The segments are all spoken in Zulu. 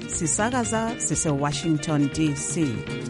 sisakaza sise-Washington DC.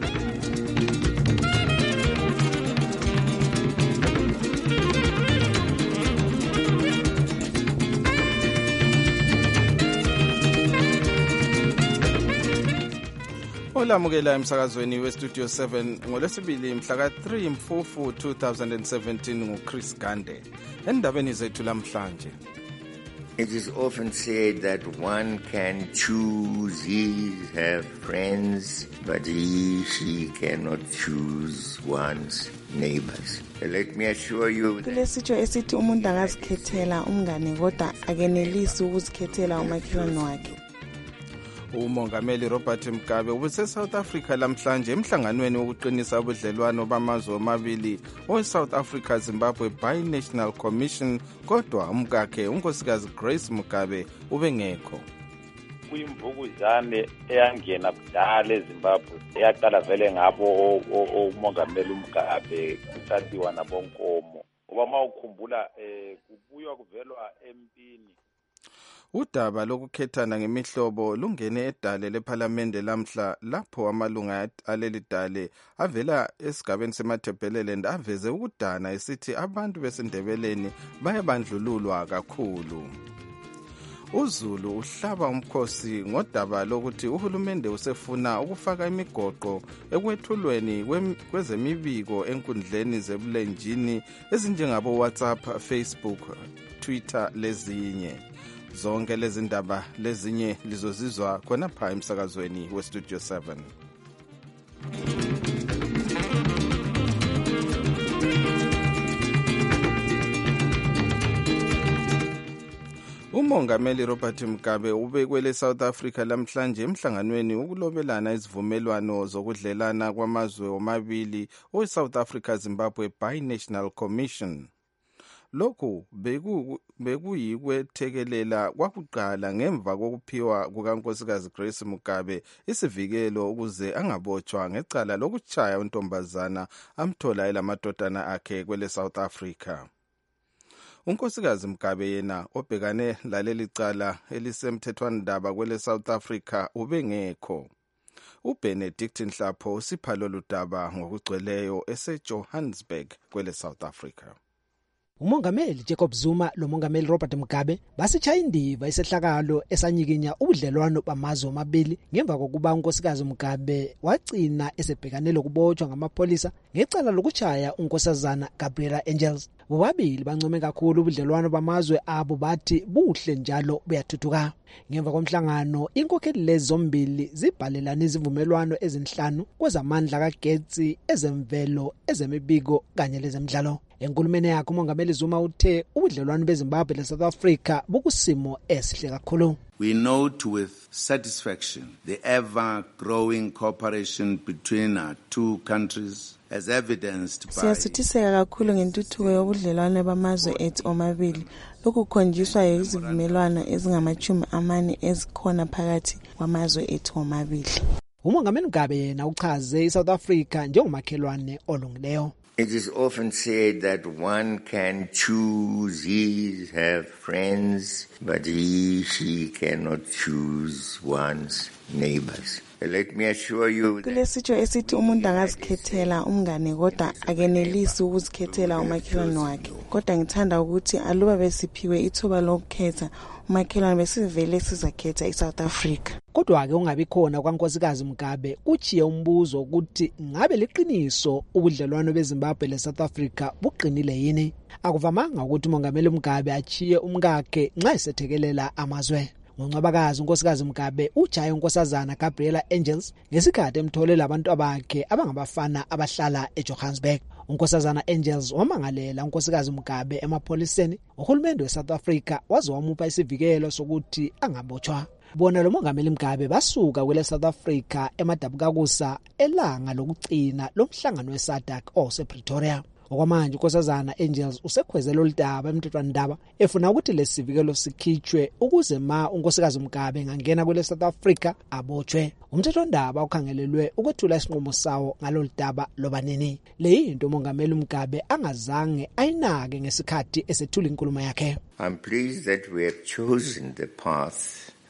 Olamukela emsakazweni weStudio 7 ngolwesibili mhla ka-3 Mfufu 2017 nguChris Gande. Endabeni zethu lamhlanje. It is often said that one can choose his, have friends, but she cannot choose one's neighbors. Let me assure you. Kulesitsho esithi umuntu angazikhethela umngane kodwa akenelisi ukuzikhethela umakhelwane wakhe. Umongameli Robert Mugabe ubuse-South Africa lamhlanje emhlanganweni wokuqinisa ubudlelwano bamazwe omabili we-South Africa Zimbabwe Bi-National Commission, kodwa umkakhe unkosikazi Grace Mugabe ubengekho. Kuyimvukuzane eyangena kudala eZimbabwe eyaqala vele ngabo umongameli uMugabe kuthathiwa nabonkomo. Ngoba mawukhumbula kubuywa kuvelwa empini. Udaba lokukhethana ngemihlobo lungene edale lephalamende lamhla lapho amalunga aleli dale avela esigabeni seMatabeleland aveze ukudana esithi abantu besindebeleni bayabandlululwa kakhulu. UZulu uhlaba umkhosi ngodaba lokuthi uhulumende usefuna ukufaka imigoqo ekwethulweni kwezemibiko enkundleni zebulenjini ezinjengabo WhatsApp, Facebook, Twitter lezinye. Zonke lezi ndaba lezinye lizozizwa khona pha emsakazweni weStudio 7. Umongameli Robert Mugabe ubekwele South Africa lamhlanje emhlanganweni wokulobelana izivumelwano zokudlelana kwamazwe omabili we-South Africa Zimbabwe Bi-National Commission. Lokhu bekuyikwethekelela kwakuqala ngemva kokuphiwa kukankosikazi Grace Mugabe isivikelo ukuze angabotshwa ngecala lokutshaya untombazana amthola elamadodana akhe kwele South Africa. Unkosikazi Mugabe yena obhekane laleli cala elisemthethwandaba kwele South Africa ubengekho. uBenedict Nhlapho usipha lolu daba ngokugcweleyo eseJohannesburg kwele South Africa. Umongameli Jacob Zuma lomongameli Robert Mugabe basitshaya indiva isehlakalo esanyikinya ubudlelwano bamazwe omabili ngemva kokuba unkosikazi Mugabe wagcina esebhekane lokubotshwa ngamapolisa ngecala lokutshaya unkosazana Gabriela Angels. Bobabili bancome kakhulu ubudlelwano bamazwe abo bathi buhle njalo buyathuthuka. Ngemva komhlangano inkokheli lezi zombili zibhalelana izivumelwano ezinhlanu kwezamandla kagetsi, ezemvelo, ezemibiko kanye lezemidlalo. Enkulumeni yakhe umongameli Zuma uthe ubudlelwano beZimbabwe leSouth Africa bukusimo esihle kakhulu. We note with satisfaction the ever-growing cooperation between our two countries as evidenced by... Siyasithiseka kakhulu ngentuthuko yobudlelwano bamazwe ethu omabili. Lokhu kukhonjiswa yizivumelwano ezingama-40 ezikhona phakathi kwamazwe ethu omabili. Umongameli Mugabe yena uchaze iSouth Africa njengomakhelwane olungileyo. It is often said that one can choose his, have friends, but she cannot choose one's neighbors. Let me assure you. Kulesitsho esithi umuntu angazikhethela umngane kodwa akenelisi ukuzikhethela umakhelwane wakhe. Kodwa ngithanda ukuthi aluba besiphiwe ithuba lokukhetha umakhelwane besivele sizakhetha iSouth Africa. Kodwa ke ungabi khona kwankosikazi Mugabe kuchiye umbuzo ukuthi ngabe liqiniso ubudlelwano beZimbabwe leSouth Africa buqinile yini. Akuvamanga ukuthi umongameli Mugabe achiye umkakhe nxa esethekelela amazwe. Ngoncwabakazi unkosikazi Mugabe ujaye unkosazana Gabriela Angels ngesikhathi emtholela abantu abakhe abangabafana abahlala eJohannesburg. Unkosazana Angels wamangalela unkosikazi Mugabe emapoliseni. Uhulumende weSouth Africa waze wamupha isivikelo sokuthi angabotshwa. Bona lo mongameli Mugabe basuka kwele South Africa emadabukakusa elanga lokugcina lomhlangano weSADC osePretoria. Okwamanje unkosazana Angels usekhwezela oludaba emthethwandaba efuna ukuthi lesivikelo sikhitshwe ukuze ma unkosikazi Mugabe ngangena kwele South Africa abotshwe. Umthethwandaba ukhangelelwe ukwethula isinqumo sawo ngaloludaba lobanini. Leyinto umongameli Mugabe angazange ayinake ngesikhathi esethula inkulumo yakhe. I'm pleased that we have chosen the path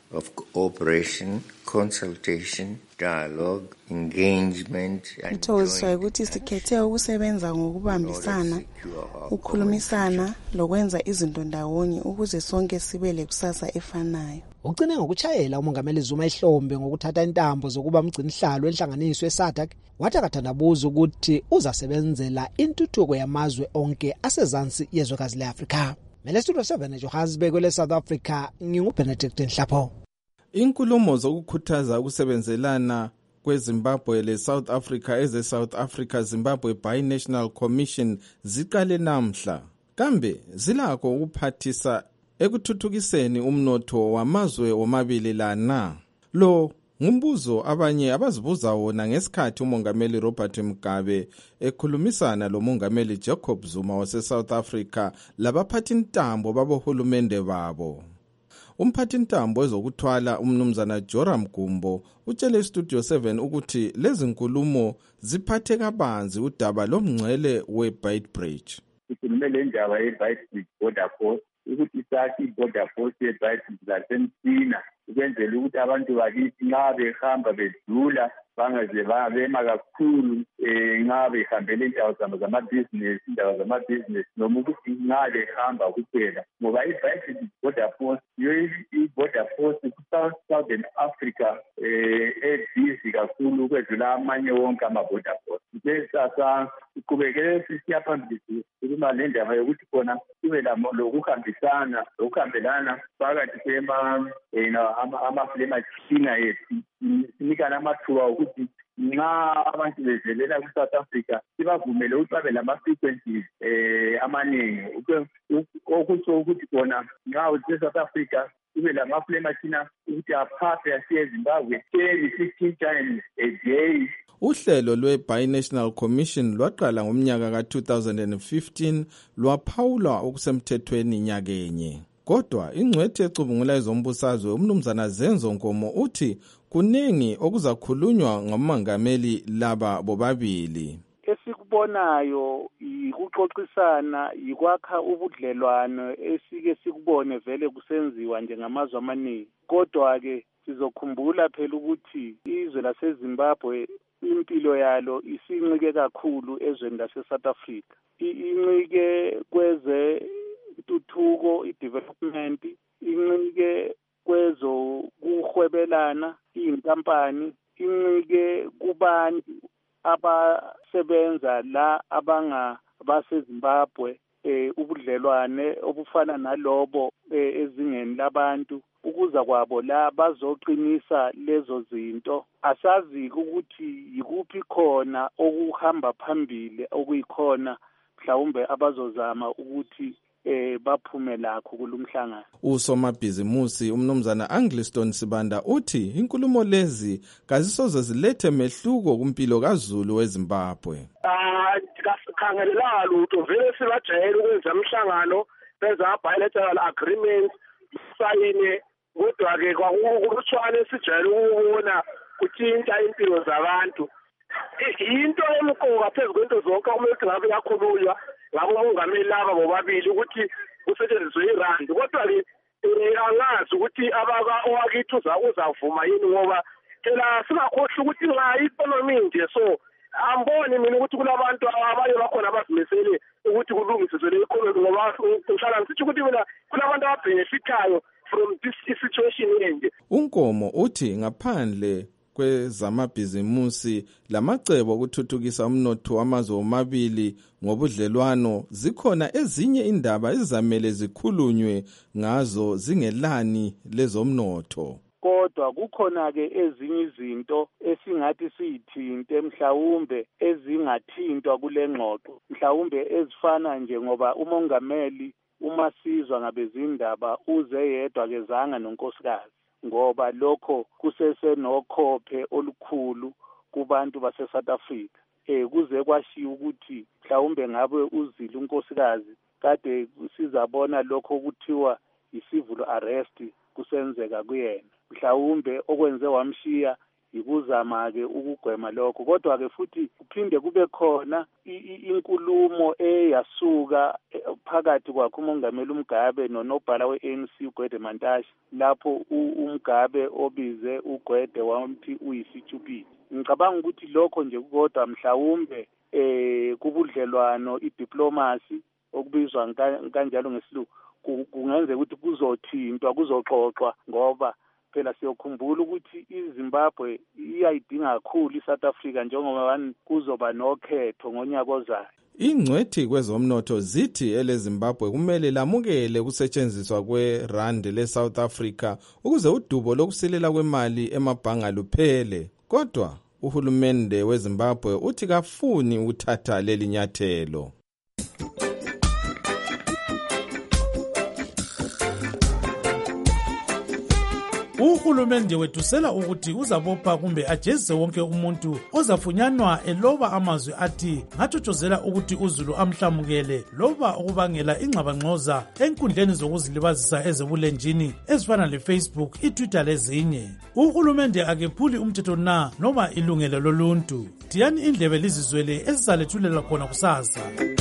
of cooperation, consultation, dialogue, engagement, and ngithokoziswa ukuthi sikhethe ukusebenza ngokubambisana, ukukhulumisana lokwenza izinto ndawonye ukuze sonke sibe lekusasa efanayo. Ugcine ngokuchayela umongameli Zuma ihlombe ngokuthatha intambo zokuba umgcinihlalo enhlanganiso eSADC, wathi akathandabuza ukuthi uzasebenzela intuthuko yamazwe onke asezansi yezwekazi leAfrika. Studio 7 Johannesburg leSouth Africa, nginguBenedict Nhlapho. Inkulumo zokukhuthaza ukusebenzelana kweZimbabwe leSouth Africa eze-South Africa Zimbabwe Binational Commission ziqale namhla, kambe zilakho ukuphathisa ekuthuthukiseni umnotho wamazwe womabili lana. Lo ngumbuzo abanye abazibuza wona ngesikhathi umongameli Robert Mugabe ekhulumisana lomongameli Jacob Zuma wase-South Africa labaphathintambo babohulumende babo. Umphathintambo ezokuthwala umnumzana Joram Gumbo utshele Studio 7 ukuthi lezi nkulumo ziphathe kabanzi udaba lomngcele weBeitbridge. Sikhulume le ndaba yeBeitbridge border post ukuthi isathi border post yeBeitbridge lasemsina ukwenzela ukuthi abantu bakithi nxa behamba bedlula bangaze bema kakhulu nxa behambele indawo zamabhizinesi noma ukuthi nxa behamba kuphela, ngoba iBeitbridge border post i-border post ku-Southern Africa ebhizi kakhulu ukwedlula amanye wonke ama-border post. Sasa siqhubekele sisiya phambili sikhuluma le ndaba yokuthi khona kube lokuhambelana phakathi kwamaflemachina yethu, sinikana amathuba okuthi nxa abantu bevelela ku-South Africa sibavumele ukuthi babe lama-frequencies amaningi, okutsho ukuthi khona nxa use-South Africa kube lamaflemachina ukuthi aphaphe asiye eZimbabwe 15 times a day. Uhlelo lwe-Binational Commission lwaqala ngomnyaka ka-2015 lwaphawulwa okusemthethweni nyakenye. Kodwa ingcwethi ecubungula ezombusazwe umnumzana Zenzo Nkomo uthi kuningi okuzakhulunywa ngomongameli laba bobabili. Esikubonayo yikuxoxisana, yikwakha ubudlelwano esike sikubone vele kusenziwa njengamazwe amaningi. Kodwa-ke sizokhumbula phela ukuthi izwe laseZimbabwe impilo yalo isincike kakhulu ezweni lase-South Africa. Incike kweze intuthuko, i-development, incike kwezokuhwebelana, iy'nkampani, incike kubantu abasebenza la baseZimbabwe, ubudlelwane obufana nalobo ezingeni labantu, ukuza kwabo la bazoqinisa lezo zinto. Asazi ukuthi yikuphi khona okuhamba phambili okuyikhona mhlawumbe abazozama ukuthi baphume lakho kulumhlangano. Usomabhizimusi umnumzana Angliston Sibanda uthi inkulumo lezi kazisoze zilethe mehluko kumpilo kaZulu weZimbabwe. Khangelela lutho vele sibajayele ukwenza umhlangano benza bilateral agreements sayine, kodwa-ke kwakulutshwane sijayele ukubona kuthinta impilo zabantu. Into emqoka phezu kwento zonke okumele ukuthi ngabe yakhulunywa ngabo mongameli laba bobabili ukuthi kusetshenziswe irandi, kodwa-ke angazi ukuthi owakithi uzavuma yini, ngoba phela singakhohlwa ukuthi nxa i-economy nje so amboni mina ukuthi kulabantu abanye bakhona abazimisele ukuthi kulungiswe le economy, ngoba ngihlala ngisitsho ukuthi mina kulabantu ababhenefithayo from this situation enje. Unkomo uthi ngaphandle kwezamabhizimusi lamacebo okuthuthukisa umnotho wamazwe omabili ngobudlelwano, zikhona ezinye indaba ezizamele zikhulunywe ngazo zingelani lezomnotho. Kodwa kukhona-ke ezinye izinto esingathi siyithinte mhlawumbe ezingathintwa kule ngxoxo, mhlawumbe ezifana nje ngoba umongameli uma sizwa ngabezindaba uze yedwa kezanga nonkosikazi, ngoba lokho kusesenokhophe olukhulu kubantu base-South Africa. Kuze kwashiya ukuthi mhlawumbe ngabe uzile unkosikazi kade sizabona lokho okuthiwa i-civil arrest kusenzeka kuyena, mhlawumbe okwenze wamshiya yikuzama-ke ukugwema lokho. Kodwa-ke futhi kuphinde kube khona inkulumo eyasuka phakathi kwakhe umongameli uMgabe nonobhala we-ANC uGwede Mantashe, lapho uMgabe obize uGwede wamthi uyisithupili. Ngicabanga ukuthi lokho nje kodwa mhlawumbe kubudlelwano idiplomasi okubizwa kanjalo ngesiLungu kungenzeka ukuthi kuzothintwa kuzoxoxwa, ngoba phela siyokhumbula ukuthi iZimbabwe iyayidinga kakhulu iSouth Africa njengoba kuzoba nokhetho ngonyaka ozayo. Ingcwethi kwezomnotho zithi eleZimbabwe kumele lamukele ukusetshenziswa kwerandi leSouth Africa ukuze udubo lokusilela kwemali emabhanga luphele. Kodwa uhulumende weZimbabwe uthi kafuni ukuthatha leli nyathelo. Uhulumende wethusela ukuthi uzabopha kumbe ajezise wonke umuntu ozafunyanwa eloba amazwi athi ngathotshozela ukuthi uZulu amhlamukele loba ukubangela ingxabangxoza enkundleni zokuzilibazisa ezebulenjini ezifana leFacebook, iTwitter lezinye. Uhulumende akephuli umthetho na noma ilungelo loluntu. Diyani indlebe lizizwele esizalethulela khona kusasa.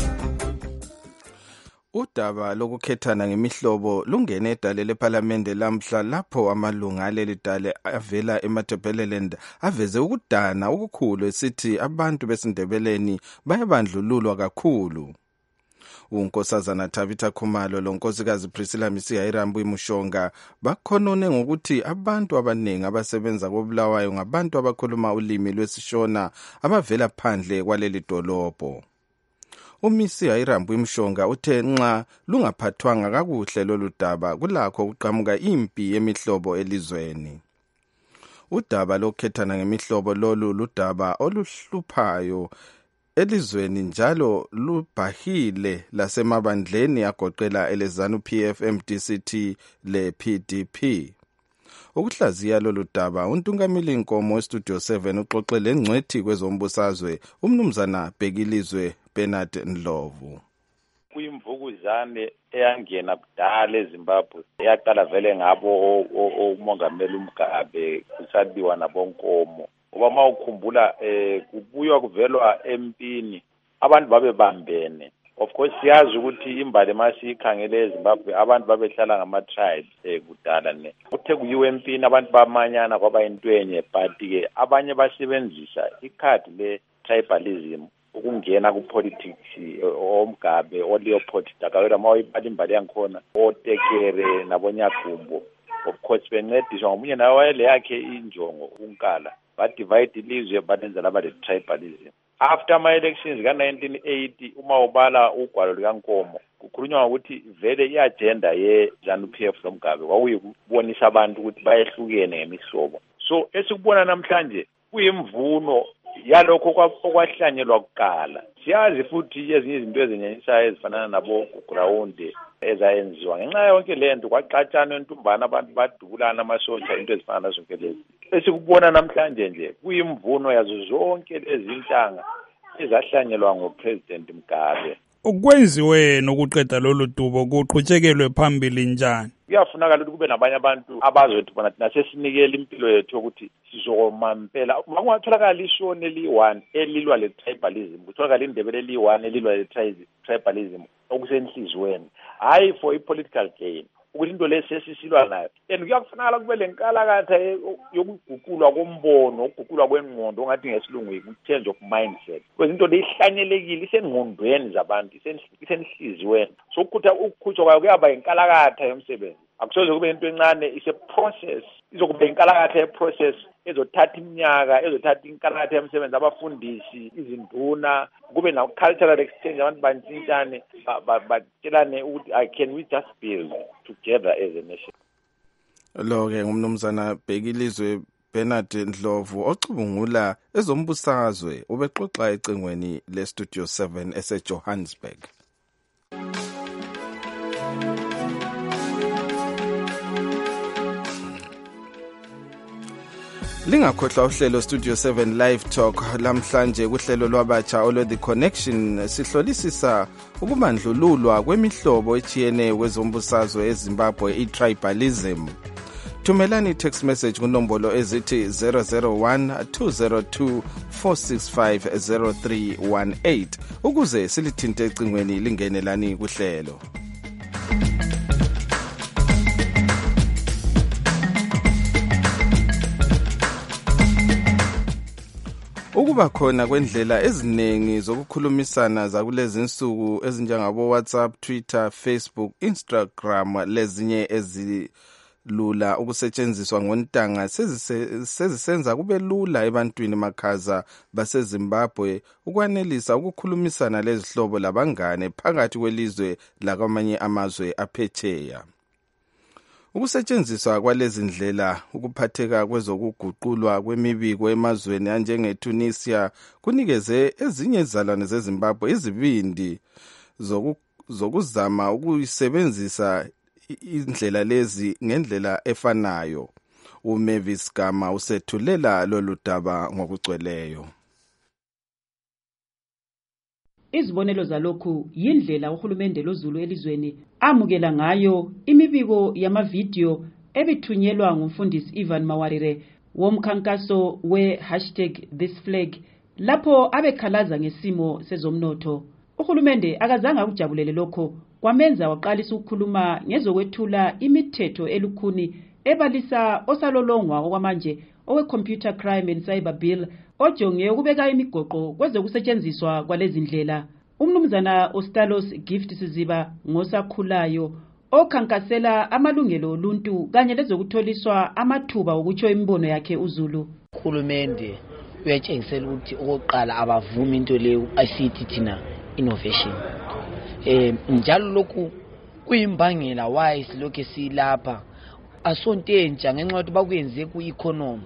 Udaba lokukhethana ngemihlobo lungene edale leParliament lamhla lapho amalunga aleli dale avela eMatabeleland aveze ukudana okukhulu esithi abantu besindebeleni bayabandlululwa kakhulu. uNkosazana Tabitha Khumalo lonkosikazi Priscilla Misihayirambu Mushonga bakhonone ngokuthi abantu abaningi abasebenza koBulawayo ngabantu abakhuluma ulimi lwesiShona abavela phandle kwaleli dolobho. uMisihayirambu Mushonga uthe nxa lungaphathwanga kakuhle lolu daba kulakho ukuqhamuka impi yemihlobo elizweni. Udaba lokukhethana ngemihlobo lolu ludaba oluhluphayo elizweni njalo lubhahile lasemabandleni agoqela eleZANU PF, MDCT le PDP. Ukuhlaziya lolu daba untungameli Nkomo weStudio 7 uxoxele engcwethi kwezombusazwe umnumzana Bhekilizwe Bernard Ndlovu. Kuyimvukuzane eyangena kudala eZimbabwe eyaqala vele ngabo umongameli uMgabe kusabiwa nabonkomo. Ngoba mawukhumbula kubuywa kuvelwa empini abantu babebambene. Of course siyazi ukuthi imbali masiyikhangele eZimbabwe abantu babehlala ngama-tribes kudala ne. Kuthe kuyiwe empini abantu bamanyana kwaba intwenye, but ke abanye basebenzisa ikhadi le-tribalism ukungena ku-politics oMgabe oLeopold Dakawela mawuyibhala imbali yankhona oTekere nabonyagumbo. Of course bencediswa ngomunye nawe wayele yakhe injongo uNkala badivide ilizwe balenza laba le-tribalism. After ama-elections ka-1980 uma ubala ugwalo likaNkomo kukhulunywa ukuthi vele i-agenda ye-ZANU PF loMgabe kwakuyikubonisa abantu ukuthi bayehlukene ngemihlobo. So esikubona namhlanje kuyimvuno yalokho okwahlanyelwa kuqala. Siyazi futhi ezinye izinto ezinyenyisayo ezifana nabo ground ezayenziwa ngenxa yonke lento kwaxatshana entumbana abantu badubulana amasosha into ezifana nazo zonke lezi. Esikubona namhlanje nje kuyimvuno yazo zonke lezi intanga ezahlanyelwa ngoPresident Mugabe. Ukwenziwe nokuqeda lolu dubo kuqhutshekelwe phambili njani? Kuyafunakala ukuthi kube nabanye abantu abazothi bona thina sesinikele impilo yethu ukuthi sizomampela. Makungatholakala ishoni eli-1 elilwa le-tribalism, kutholakala indebele eli-1 elilwa le-tribalism okusenhlizweni, hayi for i-political gain, ukuthi into lesesisilwa nayo. And kuyakufunakala kube lenkalakatha yokuguqulwa kombono, ukuguqulwa kwengqondo ongathi ngesilungu yi-change of mindset. Because into leyihlanyelekile isengqondweni zabantu, isenhlizweni. So ukukhutshwa kwayo kuyaba inkalakatha yomsebenzi. Akusoze kube into encane, is a process. Izokuba inkalakatha ye-process ezothatha iminyaka, ezothatha inkalakatha yomsebenzi, abafundisi, izinduna, kube na-cultural exchange, abantu bantshintshane, batshelane ukuthi can we just build together as a nation. Lo-ke ngumnumzana Bhekilizwe Bernard Ndlovu ocubungula ezombusazwe ubexoxa ecingweni leStudio 7 eseJohannesburg. Lingakhohlwa uhlelo Studio 7 Live Talk lamhlanje kuhlelo lwabatsha olo The Connection sihlolisisa ukubandlululwa kwemihlobo etshiyeneyo kwezombusazwe eZimbabwe, i-tribalism. Thumelani text message kunombolo ezithi 001-202-465-0318 ukuze silithinte ecingweni lingenelani kuhlelo. Ukuba khona kwendlela eziningi zokukhulumisana zakulezi insuku ezinjengabo WhatsApp, Twitter, Facebook, Instagram lezinye ezilula ukusetshenziswa ngontanga sezisenza kube lula ebantwini makhaza baseZimbabwe ukwanelisa ukukhulumisana lezihlobo labangane phakathi kwelizwe lakwamanye amazwe aphetsheya. Ukusetshenziswa kwalezi ndlela ukuphatheka kwezokuguqulwa kwemibiko emazweni anjengeTunisia kunikeze ezinye izalwane zeZimbabwe izibindi zokuzama ukuyisebenzisa indlela lezi ngendlela efanayo. uMavis Gama usethulela lolu daba ngokugcweleyo. Izibonelo zalokhu yindlela uhulumende lozulu elizweni amukela ngayo imibiko yamavidiyo ebithunyelwa ngumfundisi Ivan Mawarire womkhankaso we#thisflag lapho abekhalaza ngesimo sezomnotho. Uhulumende akazange akujabulele lokho kwamenza waqalisa ukukhuluma ngezokwethula imithetho elukhuni ebalisa osalolongwa okwamanje owe-Computer Crime and Cyber Bill ojonge ukubeka imigoqo kwezokusetshenziswa kwalezi ndlela. Umnumzana Ostalos Gift Siziba ngosakhulayo okhankasela amalungelo oluntu kanye lezokutholiswa amathuba ukutsho imibono yakhe uZulu. Uhulumende uyatshengisela ukuthi okokuqala abavumi into leyo ICT thina innovation. Njalo lokhu kuyimbangela why silokho silapha asontentsha ngenxa yokuthi bakuyenze ku-economy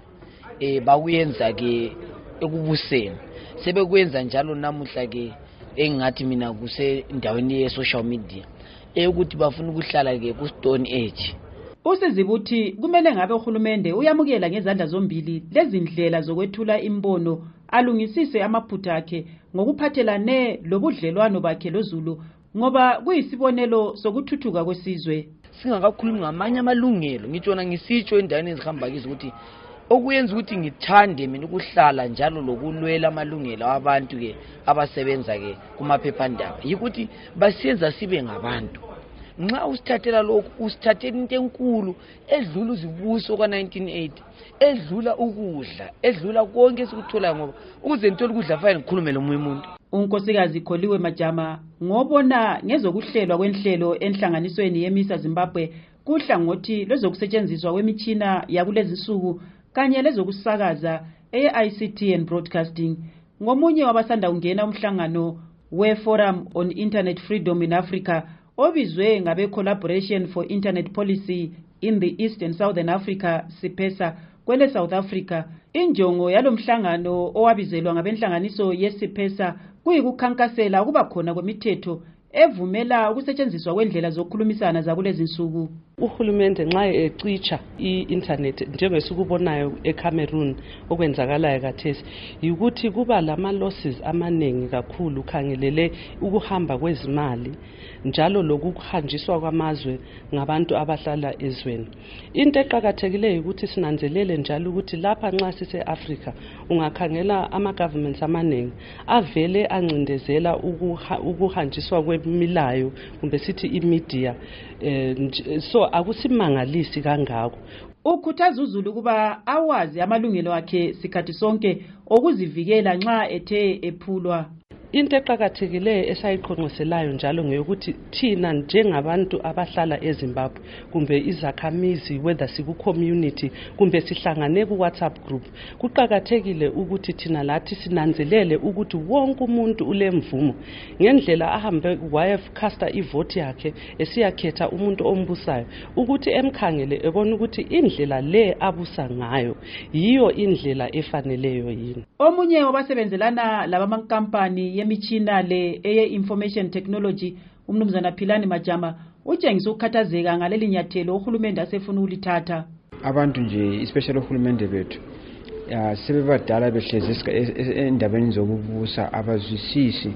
bakuyenza ke ekubuseni sebekwenza njalo namuhla ke engathi mina kusendaweni ye-social media ukuthi bafuna ukuhlala ke ku-stone age. Usizibuthi kumele ngabe uhulumende uyamukela ngezandla zombili lezi ndlela zokwethula imbono alungisise amaphutha akhe ngokuphathelane lobudlelwano bakhe loZulu ngoba kuyisibonelo sokuthuthuka kwesizwe. Singakakhulumi ngamanye amalungelo ngitshona ngisitsho endaweni ezihamba kizo ukuthi okuyenza ukuthi ngithande mina ukuhlala njalo lokulwela amalungelo abantu ke abasebenza ke kumaphephandaba yikuthi basiyenza sibe ngabantu. Nxa usithathela lokhu usithathela into enkulu edlula uzibuso kwa1980 edlula ukudla edlula konke esikuthola ngoba ukuze ngithola ukudla fanele ngikhulume lomunye umuntu. Unkosikazi Kholiwe Majama ngobona ngezokuhlelwa kwenhlelo enhlanganisweni yemisa Zimbabwe kuhlangothi lezokusetshenziswa kwemitshina yakulezi insuku kanye lezokusakaza e-ICT and Broadcasting. Ngomunye wabasanda ungena umhlangano we-Forum on Internet Freedom in Africa obizwe ngabe Collaboration for Internet Policy in the East and Southern Africa CIPESA kwele South Africa. Injongo yalomhlangano owabizelwa ngabenhlanganiso yeCIPESA kuyikukhankasela ukuba khona kwemithetho evumela ukusetshenziswa kwendlela zokukhulumisana zakulezi insuku. Uhulumende nxa ecitsha i-internet njengesikubonayo eCameroon okwenzakalayo kathesi ukuthi kuba lama losses amanengi kakhulu khangelele ukuhamba kwezimali njalo lokuhanjiswa kwamazwe ngabantu abahlala ezweni. Into eqhakathekileyo ukuthi sinanzelele njalo ukuthi lapha nxa sise Africa ungakhangela ama governments amanengi avele ancindezela ukuhanjiswa kwemilayo kumbe sithi imedia so akusimangalisi kangako. Ukhuthaza uZulu kuba awazi amalungelo akhe sikhathi sonke okuzivikela nxa ethe ephulwa. Into eqhakathekileyo esayiqhonqoselayo njalo ngeyokuthi thina njengabantu abahlala eZimbabwe kumbe izakhamizi whether siku community kumbe sihlangane ku WhatsApp group kuqhakathekile ukuthi thina lathi sinanzelele ukuthi wonke umuntu ulemvumo ngendlela ahambe wayecasta ivote yakhe esiyakhetha umuntu ombusayo ukuthi emkhangele ebona ukuthi indlela le abusa ngayo yiyo indlela efaneleyo yini. Omunye wabasebenzelana labamankampani yemichina le eye-information technology umnumzana Philani Majama utshengisa ukukhathazeka ngaleli nyathelo uhulumende asefuna ulithatha. Abantu nje especially uhulumende bethu sebebadala behlezi endabeni zokubusa abazwisisi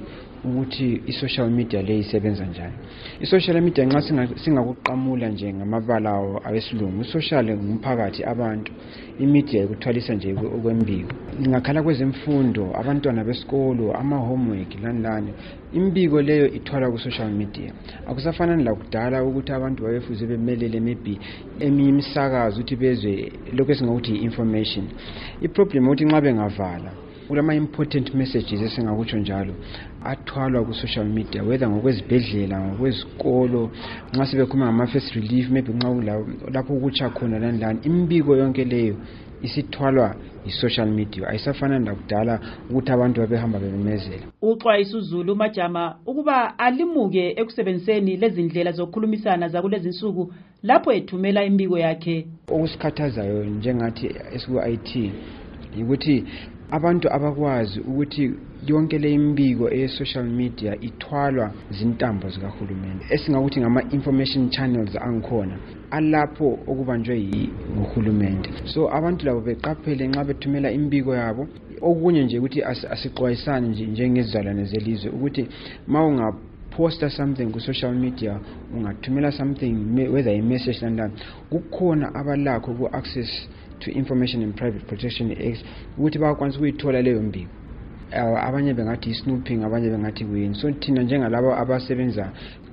ukuthi i-social media le isebenza njani. I-social media nxa singakuqamula nje ngamabala awesilungu, i-social ngumphakathi abantu, i-media ikuthwalisa nje okwembiko. Ngingakhala kwezemfundo, abantwana besikolo, ama-homework lani. Imbiko leyo ithwala ku-social media. Akusafanani lakudala ukuthi abantu babefuze bemelele maybe eminye imisakazo ukuthi bezwe lokho esingakuthi i-information. I-problem ukuthi nxa bengavala kulama important messages esingakutsho njalo athwalwa ku social media, whether ngokwezibhedlela, ngokwezikolo, nxa sebekhuluma ngama first relief, maybe nxa lapho ukutsha khona lani. Imbiko yonke leyo isithwalwa i-social media. Ayisafanani lakudala ukuthi abantu babehamba bememezela. Uxwayisa uZulu Majama ukuba alimuke ekusebenziseni lezindlela zokukhulumisana zakulezi insuku lapho ethumela imbiko yakhe. Okusikhathazayo njengathi esiku-IT ukuthi abantu abakwazi ukuthi yonke le imbiko e-social media ithwalwa zintambo zikahulumende esingakuthi ngama-information channels angikhona alapho okubanjwe nguhulumende. So abantu labo beqaphele nxa bethumela imbiko yabo. Okunye nje ukuthi asixwayisane nje njengezizalwane zelizwe ukuthi ma poster something ku social media, ungathumela something whether a message landani, kukhona abalakho ku access to Information and Private Protection Act ukuthi bakwanisa ukuyithola leyo mbiko. Abanye bengathi snooping, abanye bengathi kuyini. So thina njengalabo abasebenza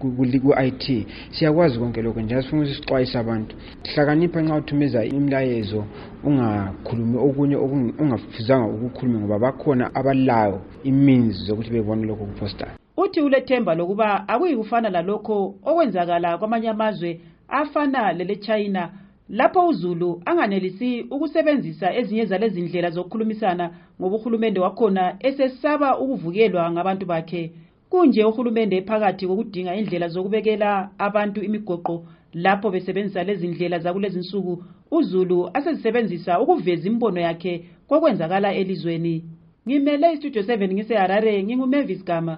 ku-IT siyakwazi konke lokho nje. Sifuna usixwayisa abantu, hlakanipha nxa uthumeza imlayezo, ungakhulumi okunye ungafuzanga ukukhuluma ngoba bakhona abalayo i-means zokuthi bebone lokho kuposta. Uthi ulethemba lokuba akuyikufana lalokho okwenzakala kwamanye amazwe afana lele China lapho uZulu anganelisi ukusebenzisa ezinye zalezi ndlela zokukhulumisana ngoba uhulumende wakhona esesaba ukuvukelwa ngabantu bakhe. Kunje uhulumende ephakathi kokudinga indlela zokubekela abantu imigoqo lapho besebenzisa lezi ndlela zakulezi insuku, uZulu asezisebenzisa ukuveza imbono yakhe kokwenzakala elizweni. Ngimele iStudio 7 ngiseHarare, nginguMavis Gama.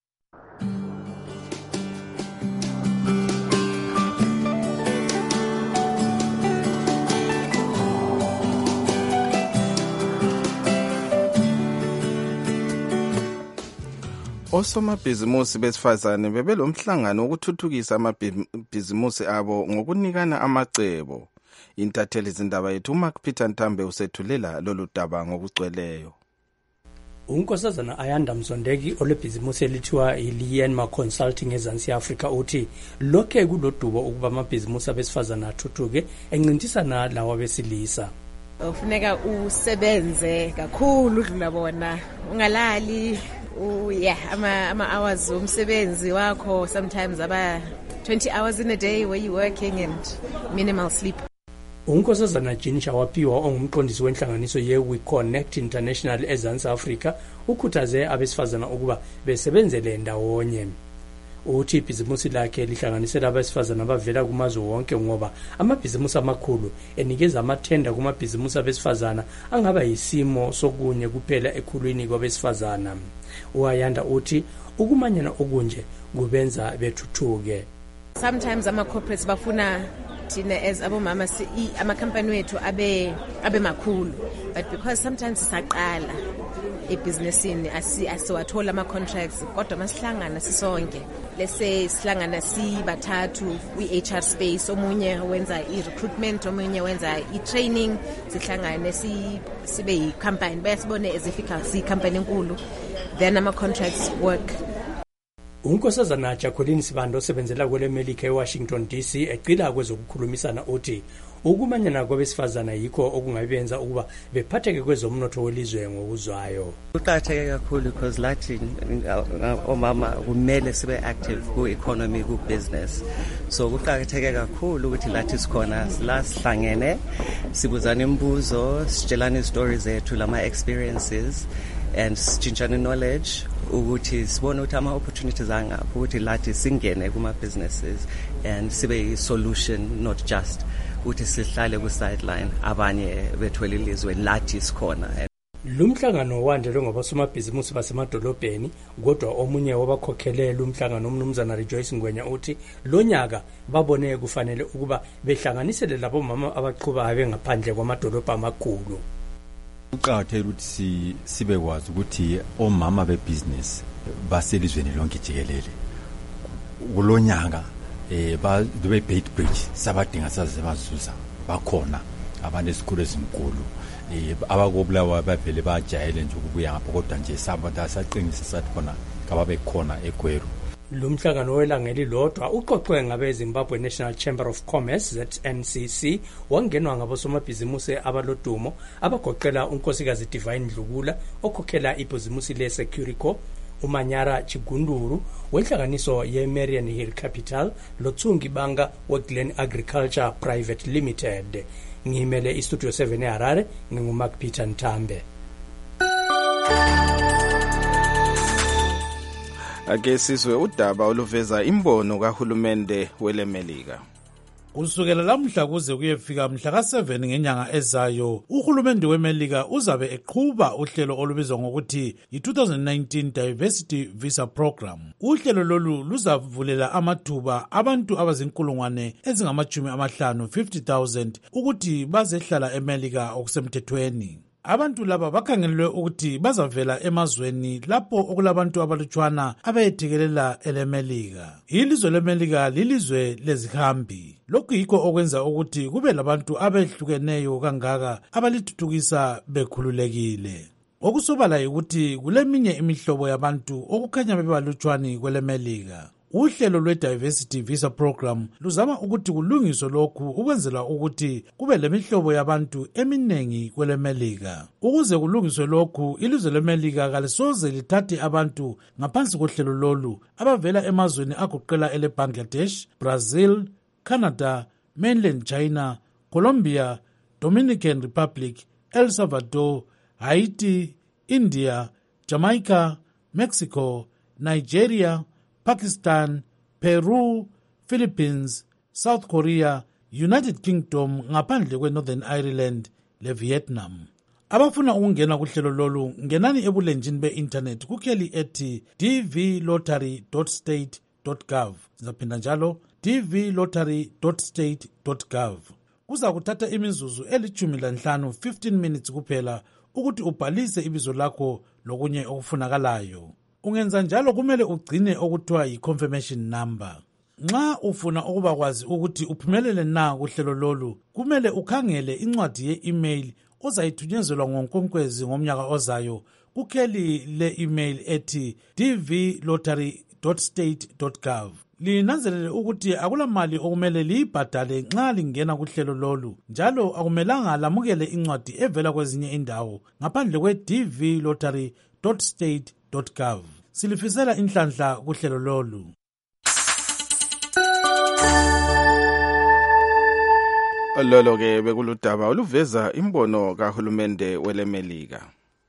Osomabhizimusi besifazane bebelomhlangano wokuthuthukisa amabhizimusi abo ngokunikana amacebo. Intatheli izindaba yethu Mark Peter Ntambe usethulela lolu daba ngokugcweleyo. Unkosazana Ayanda Mzondeki olebhizimusi elithiwa iLienma Consulting eZansi Africa uthi lokhe kulodubo ukuba amabhizimusi abesifazane athuthuke encintisana lawa besilisa. Ufuneka usebenze kakhulu udlula bona, ungalali. Ama hours umsebenzi wakho, sometimes aba 20 hours in a day where you working and minimal sleep. Unkosazana Jinisha Wapiwa ongumqondisi wenhlanganiso ye-We Connect International eZansi Africa ukhuthaze abesifazana ukuba besebenzele ndawonye. Uthi ibhizimusi lakhe lihlanganisela abesifazana abavela kumazwe wonke ngoba amabhizimusi amakhulu enikeza amathenda kumabhizimusi abesifazana angaba yisimo sokunye kuphela ekhulwini kwabesifazana. Uayanda uthi ukumanyana okunje kubenza bethuthuke. Sometimes ama-corporates bafuna thina as abomama ama-company wethu abe makhulu, but because sometimes sisaqala ebhizinesini asiwathola ama-contracts, kodwa masihlangana sisonke, let's say sihlangana sibathathu kwi-HR space, omunye wenza i-recruitment, omunye wenza i-training, sihlangane sibe yi-company, bayasibone as if siyi-company enkulu, then ama-contracts work. Unkosazana Jacqueline Sibando osebenzela kwele Melika eWashington DC eqila kwezokukhulumisana uthi ukumanyana kwabesifazana yikho okungabenza ukuba bephatheke kwezomnotho welizwe ngokuzwayo. Kuqakatheke kakhulu because lathi omama kumele sibe active ku-economy, ku-business. So kuqakatheke kakhulu ukuthi lathi sikhona sihlangene, sibuzana imibuzo, sitshelane stories zethu, lama experiences, and sitshintshane knowledge ukuthi sibone ukuthi ama-opportunities angaphi ukuthi lathi singene kuma-businesses and sibe yi-solution, not just ukuthi sihlale ku-sideline abanye bethwele ilizwe lathi sikhona. Lumhlangano wandelwe ngabasomabhizimusi basemadolobheni, kodwa omunye wabakhokhelela umhlangano uMnumzana Rejoice Ngwenya uthi lonyaka babone kufanele ukuba behlanganisele labo mama abaqhubayo bengaphandle kwamadolobha amakhulu. Uqakathekile ukuthi sibe kwazi ukuthi omama bebusiness baselizweni lonke jikelele kulonyaka be Bait Bridge sabadinga saze bazuza bakhona abantu esikhulu ezinkulu abakobulawa bavele bajayele nje ukubuya ngapha kodwa nje sabantu asaqinisa sathi khona kababe khona eGweru. Lumhlangano welangeli lodwa uqoqwe ngabe Zimbabwe National Chamber of Commerce ZNCC wangenwa ngabosomabhizimusi abalodumo abagoqela unkosikazi Divine Dlugula okhokhela ibhizimusi le Securico, uManyara Chigunduru wenhlanganiso ye-Marian Hill Capital loTsungi Banga we-Glen Agriculture Private Limited. Ngimele iStudio 7 eHarare, nginguMark Peter Ntambe. Ake sizwe udaba oluveza imbono kahulumende welemelika. Kusukela lamhla kuze kuyefika mhla ka7 ngenyanga ezayo, uhulumende wemelika uzabe eqhuba uhlelo olubizwa ngokuthi i-2019 Diversity Visa Program. Uhlelo lolu luzavulela amathuba abantu abazinkulungwane ezingama50,000 50,000 ukuthi bazehlala emelika okusemthethweni. Abantu laba bakhangelwe ukuthi bazavela emazweni lapho okulabantu abalutshwana abayethekelela elemelika. Ilizwe lemelika lilizwe lezihambi. Lokhu yikho okwenza ukuthi kube labantu abehlukeneyo kangaka abalithuthukisa bekhululekile. Okusobala ukuthi kuleminye imihlobo yabantu okukhanya bebalutshwani kwelemelika. Uhlelo lwe-Diversity Visa Program luzama ukuthi kulungiswe lokhu ukwenzela ukuthi kube lemihlobo yabantu eminengi kwelemelika. Ukuze kulungiswe lokhu, ilizwe lemelika kalisoze lithathe abantu ngaphansi kohlelo lolu abavela emazweni agoqela ele Bangladesh, Brazil, Canada, mainland China, Colombia, Dominican Republic, El Salvador, Haiti, India, Jamaica, Mexico, Nigeria, Pakistan, Peru, Philippines, South Korea, United Kingdom ngaphandle kwe-Northern Ireland le Vietnam. Abafuna ukungena kuhlelo lolu ngenani ebulenjini be-internet kukheli ethi dvlottery.state.gov. Ngizaphinda njalo dvlottery.state.gov. Kuza kuthatha imizuzu eli15 15 minutes kuphela ukuthi ubhalise ibizo lakho lokunye okufunakalayo. Ungenza njalo kumele ugcine okuthiwa yi-confirmation number. Nxa ufuna ukuba kwazi ukuthi uphumelele na kuhlelo lolu, kumele ukhangele incwadi ye-email ozayithunyezela ngoNkwenkwezi ngomnyaka ozayo kukheli le-email ethi dvlottery.state.gov. Linanzelele ukuthi akulamali okumele liyibhadale nxa lingena kuhlelo lolu, njalo akumelanga lamukele incwadi evela kwezinye indawo ngaphandle kwe-dvlottery.state.gov. Silifisela inhlanhla kuhlelo lolu. Lolo ke bekuludaba oluveza imbono kahulumende welemelika.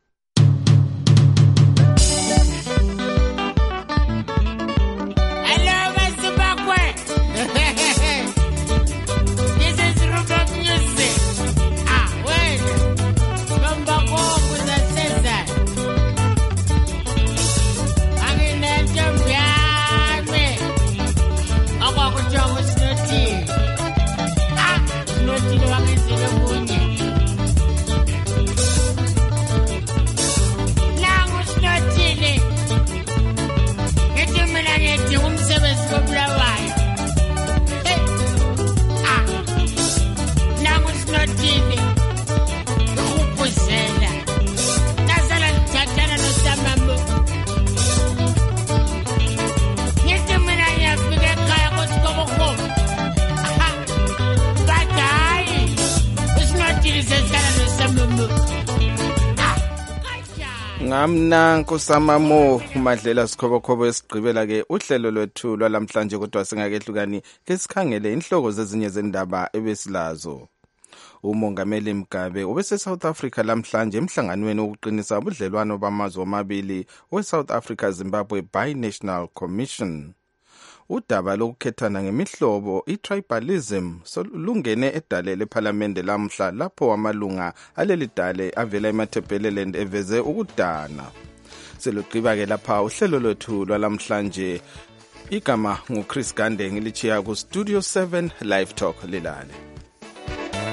Ngamna nkosamamo uMadlela Sikhobokhobo esigqibela ke uhlelo lwethu lwalamhlanje, kodwa singakehlukani ke sikhangele inhloko zezinye zendaba ebesilazo. Umongameli Mugabe ubese South Africa lamhlanje emhlanganweni wokuqinisa ubudlelwano bamazwe amabili we-South Africa Zimbabwe Bi-National Commission. Udaba lokukhethana ngemihlobo i-tribalism lungene edale lePhalamende lamhla lapho amalunga aleli dale avela eMatabeleland eveze ukudana. Selugqiba ke lapha uhlelo lwethu lwalamhlanje. Igama nguChris Gande ngilichiya ku Studio 7 Live Talk lilale.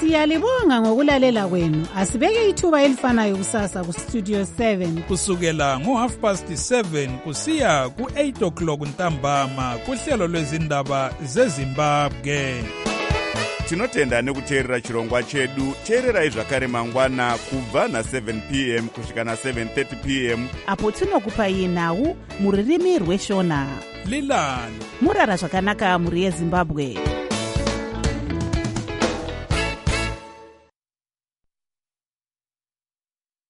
Siyalibonga ngokulalela kwenu. Asibeke ithuba elifanayo kusasa ku Studio 7 kusukela ngo7:30 kusiya ku8 o'clock ntambama kuhlelo lwezindaba zeZimbabwe. Tinotenda nekuteerera chirongwa chedu. Teererai zvakare mangwana kubva na7 p.m. kusvika na7:30 p.m. apo tinokupai nhau muririmi rweshona. Lilani murara zvakanaka muri yeZimbabwe.